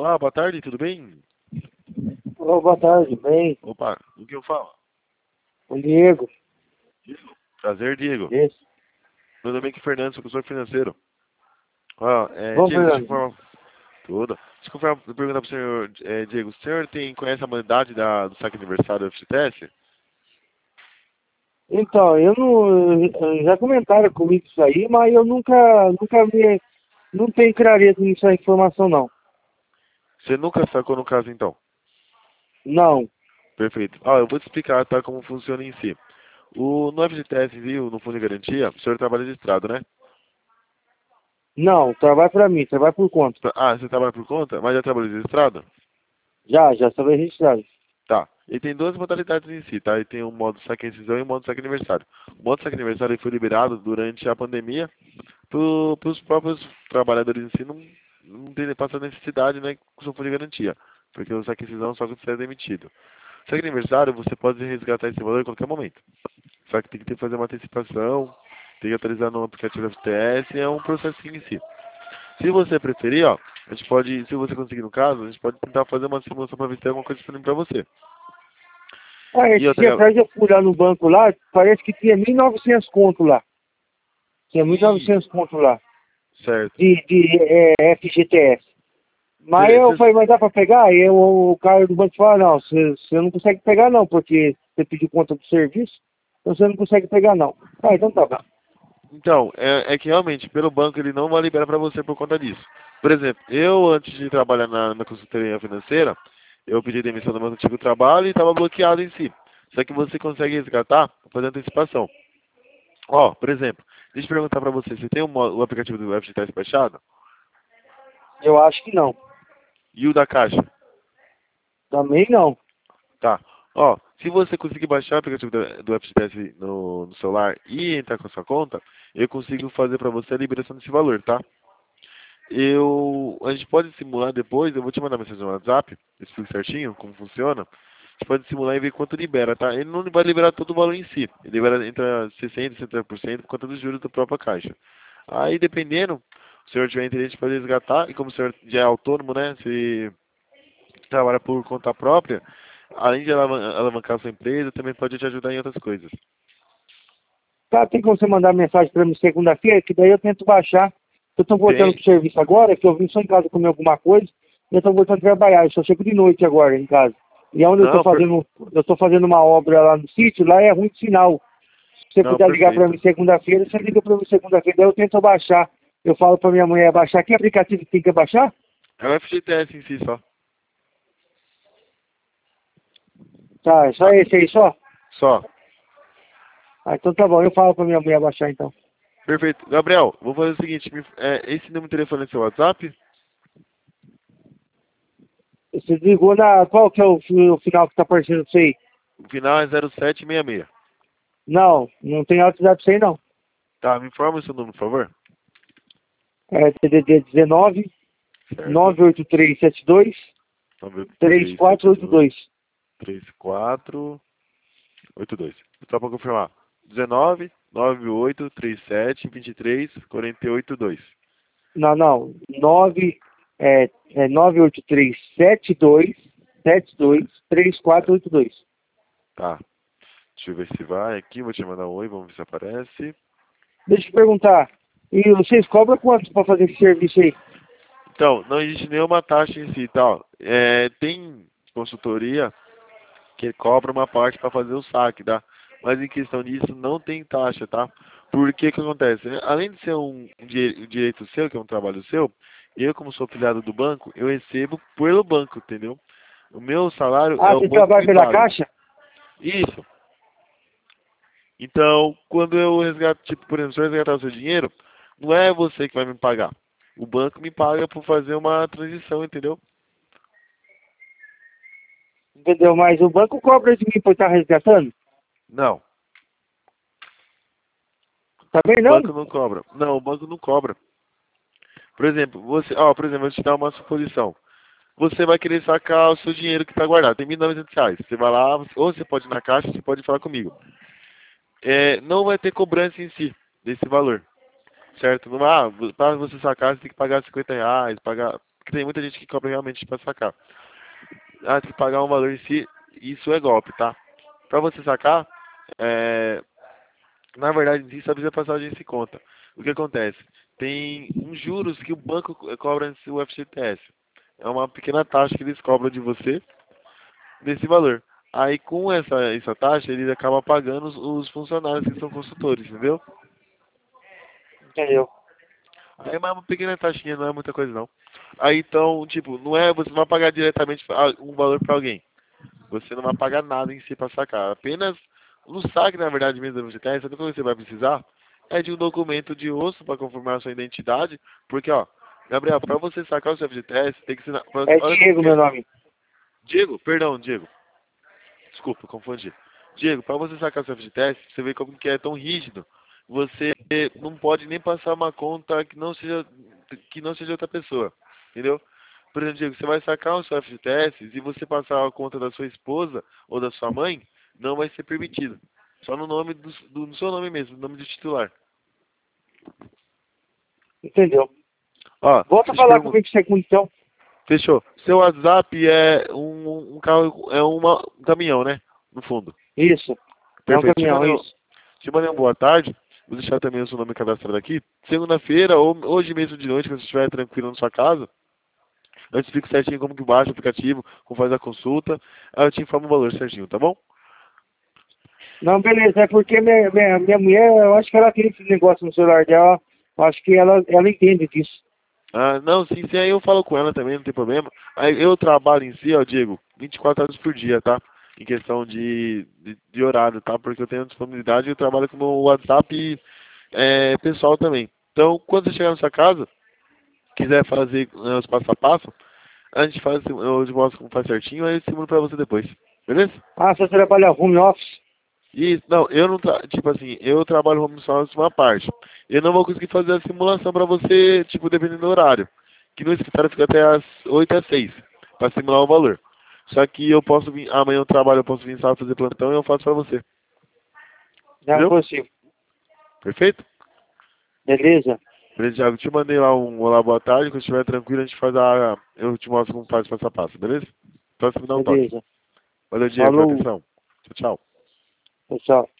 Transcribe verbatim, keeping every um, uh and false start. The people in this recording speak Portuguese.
Olá, boa tarde, tudo bem? Olá, boa tarde, bem? Opa, o que eu falo? O Diego. Prazer, Diego. Isso. Tudo bem que Fernando, sou professor financeiro. Ó, é, Bom, Diego, deixa eu Fernando. informar. Tudo. Deixa eu informar- perguntar pro senhor, é, Diego, o senhor tem, conhece a modalidade da, do saque aniversário do F G T S? Então, eu não. eh, Já comentaram comigo isso aí, mas eu nunca, nunca me. Não tenho clareza nisso aí, informação, não. Você nunca sacou no caso, então? Não. Perfeito. Ó, eu vou te explicar, tá, como funciona em si. O, no F G T S, viu, no Fundo de Garantia, o senhor trabalha registrado, né? Não, trabalho pra mim, trabalho por conta. Tra- Ah, você trabalha por conta, mas já trabalha registrado? Já, já estava registrado. Tá. E tem duas modalidades em si, tá? E tem o modo saque rescisão e o modo saque aniversário. O modo saque aniversário ele foi liberado durante a pandemia para os próprios trabalhadores em si não, não terem passado necessidade, né, com o seu fundo de garantia. Porque o saque rescisão só quando você é demitido. O saque aniversário você pode resgatar esse valor em qualquer momento. Só que tem que ter que fazer uma antecipação, tem que atualizar no aplicativo F T S, é um processo em si. Se você preferir, ó, a gente pode, se você conseguir no caso, a gente pode tentar fazer uma simulação para ver se tem alguma coisa disponível para você. Ah, E esse outra, dia gal- atrás eu fui lá no banco lá, parece que tinha mil e novecentos conto lá. Tinha mil e Ih, novecentos conto lá. certo. De, de eh, F G T S. Mas Cê, eu cê, falei, mas dá pra pegar? E eu, o cara do banco falou, não, você você não consegue pegar não, porque você pediu conta do serviço, então você não consegue pegar não. Ah, então tá bom. ah, então, é, é que realmente, pelo banco, ele não vai liberar para você por conta disso. Por exemplo, eu, antes de trabalhar na, na consultoria financeira, eu pedi demissão do meu antigo trabalho e estava bloqueado em si. Só que você consegue resgatar fazendo antecipação. Ó, por exemplo, deixa eu perguntar para você, você tem o, mo- o aplicativo do F G T S baixado? Eu acho que não. E o da Caixa? Também não. Tá. Ó, se você conseguir baixar o aplicativo do, do F G T S no, no celular e entrar com a sua conta, eu consigo fazer para você a liberação desse valor, tá? Eu, a gente pode simular depois, eu vou te mandar mensagem no WhatsApp, eu explico certinho como funciona. A gente pode simular e ver quanto libera, tá? Ele não vai liberar todo o valor em si. Ele libera entre sessenta e setenta por cento por conta dos juros da própria Caixa. Aí, dependendo, se o senhor tiver interesse de fazer resgatar, e como o senhor já é autônomo, né? Se trabalha por conta própria, além de alavan- alavancar a sua empresa, também pode te ajudar em outras coisas. Tá, tem como você mandar mensagem pra mim segunda-feira, que daí eu tento baixar. Eu tô voltando Tem. pro serviço agora, que eu vim só em casa comer alguma coisa, e eu tô voltando a trabalhar. Eu só chego de noite agora em casa. E onde eu tô Não, per... fazendo, eu tô fazendo uma obra lá no sítio, lá é ruim de sinal. Se você não, puder ligar pra perfeito. mim segunda-feira, você liga pra mim segunda-feira, daí eu tento baixar. Eu falo pra minha mulher baixar. Que aplicativo que tem que baixar? É o F G T S em si só. Tá, é só Ah, esse aí só? só. Ah, então tá bom, eu falo pra minha mulher baixar então. Perfeito. Gabriel, vou fazer o seguinte, me- é, esse número de telefone é seu WhatsApp? Você ligou na. Qual que é o, fi- o final que tá aparecendo pra você aí? O final é zero sete seis seis. Não, não tem WhatsApp pra você aí não. Tá, me informa o seu número, por favor. É D D D dezenove, Certo. nove oito três sete dois, três quatro oito nove três sete dois, dois. três quatro oito dois. Só para confirmar. dezenove, nove oito três sete, vinte e três, quarenta e oito dois. Não, não. nove, é, é nove oito três sete dois, sete dois, três quatro oito dois. Tá. Deixa eu ver se vai aqui. Vou te mandar um oi, vamos ver se aparece. Deixa eu te perguntar. E vocês cobram quanto pra fazer esse serviço aí? Então, não existe nenhuma taxa em si, tá? Ó. É, tem consultoria que cobra uma parte para fazer o saque, tá? Mas em questão disso, não tem taxa, tá? Porque o que acontece? Além de ser um di- um direito seu, que é um trabalho seu, eu, como sou afiliado do banco, eu recebo pelo banco, entendeu? O meu salário é Ah, o você banco que trabalha me pela paga. Caixa? Isso. Então, quando eu resgato, tipo, por exemplo, se eu resgatar o seu dinheiro, não é você que vai me pagar. O banco me paga por fazer uma transição, entendeu? Entendeu? Mas o banco cobra de mim por estar resgatando? Não, Também o não? banco não cobra. Não, o banco não cobra. Por exemplo, você, ó, por exemplo, eu vou te dar uma suposição. Você vai querer sacar o seu dinheiro que está guardado, tem mil e novecentos reais. Você vai lá, ou você pode ir na caixa, você pode falar comigo. É, não vai ter cobrança em si desse valor, certo? Não, ah, para você sacar, você tem que pagar cinquenta reais, pagar. Porque tem muita gente que cobra realmente para sacar. Ah, tem que pagar um valor em si, isso é golpe, tá? Para você sacar, é, na verdade, em si, só precisa passar a agência em conta. O que acontece? Tem uns juros que o banco co- cobra nesse U F G T S. É uma pequena taxa que eles cobram de você desse valor. Aí com essa, essa taxa, ele acaba pagando os, os funcionários que são consultores, entendeu? Entendeu? Aí é uma pequena taxinha, não é muita coisa não. Aí então, tipo, não é, você não vai pagar diretamente ah, um valor para alguém. Você não vai pagar nada em si para sacar. Apenas no saque, na verdade, mesmo do F G T S, a única coisa que você vai precisar é de um documento de osso para confirmar a sua identidade. Porque, ó, Gabriel, para você sacar o seu F G T S, tem que ser. na- pra- É olha como Diego, que meu é. nome. Diego, perdão, Diego. Desculpa, confundi. Diego, para você sacar o seu F G T S, você vê como que é tão rígido. Você não pode nem passar uma conta que não seja que não seja outra pessoa, entendeu? Por exemplo, Diego, você vai sacar o seu F G T S e você passar a conta da sua esposa ou da sua mãe, não vai ser permitido. Só no nome do, do no seu nome mesmo, no nome do titular. Entendeu? Ó, Volta a deixa eu te falar perguntar. comigo segundo então. Fechou. Seu WhatsApp é um, um carro, é uma, um caminhão, né? No fundo. Isso. É um Perfeito. Te caminhão, mandei, um- isso. te mandei uma boa tarde. Vou deixar também o seu nome cadastrado aqui. Segunda-feira ou hoje mesmo de noite, quando você estiver tranquilo na sua casa, eu te explico certinho como que baixa o aplicativo, como faz a consulta. Aí eu te informo o valor certinho, tá bom? Não, beleza. É porque minha, minha, minha mulher, eu acho que ela tem esse negócio no celular dela. Eu acho que ela, ela entende disso. Ah, não, sim, sim, aí eu falo com ela também, não tem problema. Aí eu trabalho em si, ó, Diego, vinte e quatro horas por dia, tá? Em questão de, de, de horário, tá? Porque eu tenho disponibilidade e eu trabalho com o meu WhatsApp é, pessoal também. Então, quando você chegar na sua casa, quiser fazer né, os passo a passo, a gente faz, eu te mostro como faz certinho, aí eu simulo pra você depois. Beleza? Ah, você trabalha home office? E, não, eu não, tra tipo assim, eu trabalho home office uma parte. Eu não vou conseguir fazer a simulação pra você, tipo, dependendo do horário. Que no escritório fica até às oito às seis, pra simular o valor. Só que eu posso vir, amanhã eu trabalho, eu posso vir sábado fazer plantão e eu faço pra você. Não é Entendeu? possível. Perfeito? Beleza? Beleza, Thiago, te mandei lá um olá, boa tarde, quando estiver tranquilo a gente faz a, eu te mostro como faz passo a passo, beleza? Só você me dá um toque. Beleza. Valeu, Diego, pela Falou. atenção. Tchau, tchau. Tchau.